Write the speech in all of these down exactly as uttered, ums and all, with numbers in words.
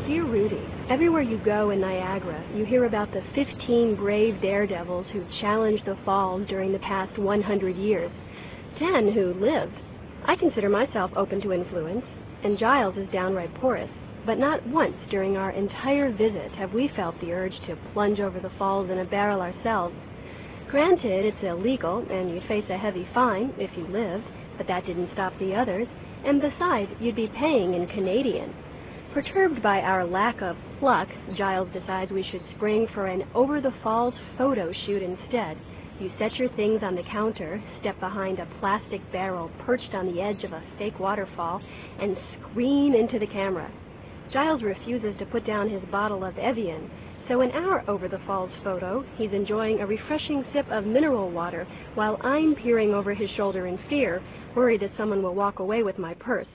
Dear Rudy, everywhere you go in Niagara, you hear about the fifteen brave daredevils who challenged the falls during the past one hundred years. Ten who lived. I consider myself open to influence, and Giles is downright porous. But not once during our entire visit have we felt the urge to plunge over the falls in a barrel ourselves. Granted, it's illegal, and you'd face a heavy fine if you lived, but that didn't stop the others, and besides, you'd be paying in Canadian. Perturbed by our lack of pluck, Giles decides we should spring for an over-the-falls photo shoot instead. You set your things on the counter, step behind a plastic barrel perched on the edge of a fake waterfall, and scream into the camera. Giles refuses to put down his bottle of Evian, so in our over-the-falls photo, he's enjoying a refreshing sip of mineral water while I'm peering over his shoulder in fear, worried that someone will walk away with my purse.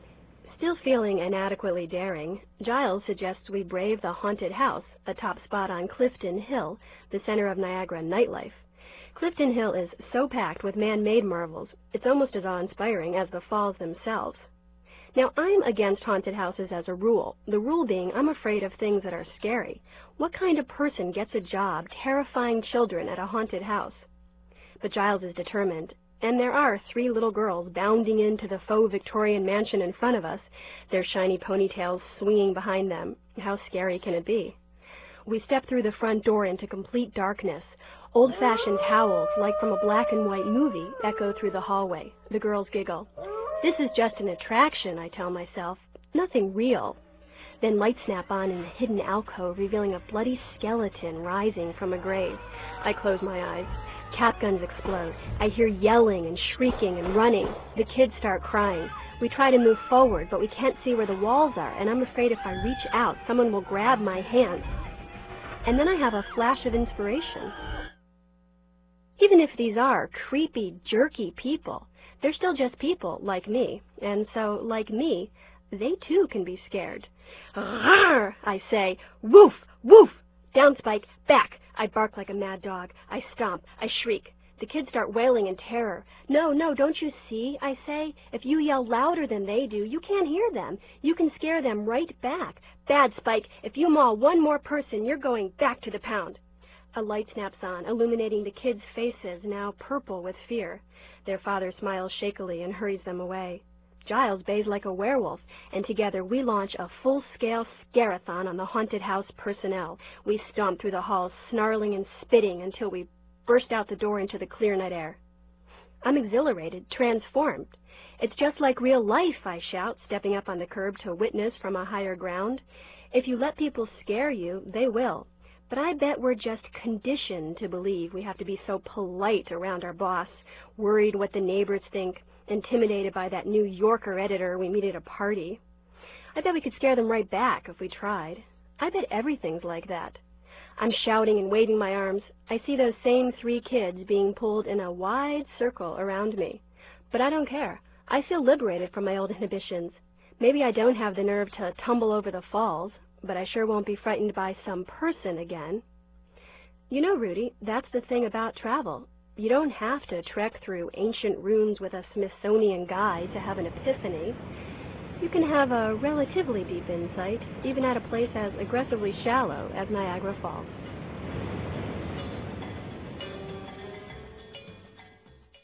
Still feeling inadequately daring, Giles suggests we brave the haunted house, a top spot on Clifton Hill, the center of Niagara nightlife. Clifton Hill is so packed with man-made marvels, it's almost as awe-inspiring as the falls themselves. Now, I'm against haunted houses as a rule, the rule being I'm afraid of things that are scary. What kind of person gets a job terrifying children at a haunted house? But Giles is determined, and there are three little girls bounding into the faux Victorian mansion in front of us, their shiny ponytails swinging behind them. How scary can it be? We step through the front door into complete darkness. Old-fashioned howls, like from a black and white movie, echo through the hallway. The girls giggle. This is just an attraction, I tell myself. Nothing real. Then lights snap on in a hidden alcove, revealing a bloody skeleton rising from a grave. I close my eyes. Cap guns explode. I hear yelling and shrieking and running. The kids start crying. We try to move forward, but we can't see where the walls are, and I'm afraid if I reach out, someone will grab my hand. And then I have a flash of inspiration. Even if these are creepy, jerky people, they're still just people like me, and so, like me, they too can be scared. Arrgh, I say, woof, woof, down Spike, back. I bark like a mad dog. I stomp. I shriek. The kids start wailing in terror. No, no, don't you see, I say? If you yell louder than they do, you can't hear them. You can scare them right back. Bad, Spike. If you maul one more person, you're going back to the pound. A light snaps on, illuminating the kids' faces, now purple with fear. Their father smiles shakily and hurries them away. Giles bays like a werewolf, and together we launch a full-scale scare-a-thon on the haunted house personnel. We stomp through the halls, snarling and spitting until we burst out the door into the clear night air. I'm exhilarated, transformed. It's just like real life, I shout, stepping up on the curb to witness from a higher ground. If you let people scare you, they will. But I bet we're just conditioned to believe we have to be so polite around our boss, worried what the neighbors think, intimidated by that New Yorker editor we meet at a party. I bet we could scare them right back if we tried. I bet everything's like that. I'm shouting and waving my arms. I see those same three kids being pulled in a wide circle around me. But I don't care. I feel liberated from my old inhibitions. Maybe I don't have the nerve to tumble over the falls, but I sure won't be frightened by some person again. You know, Rudy, that's the thing about travel. You don't have to trek through ancient ruins with a Smithsonian guide to have an epiphany. You can have a relatively deep insight, even at a place as aggressively shallow as Niagara Falls.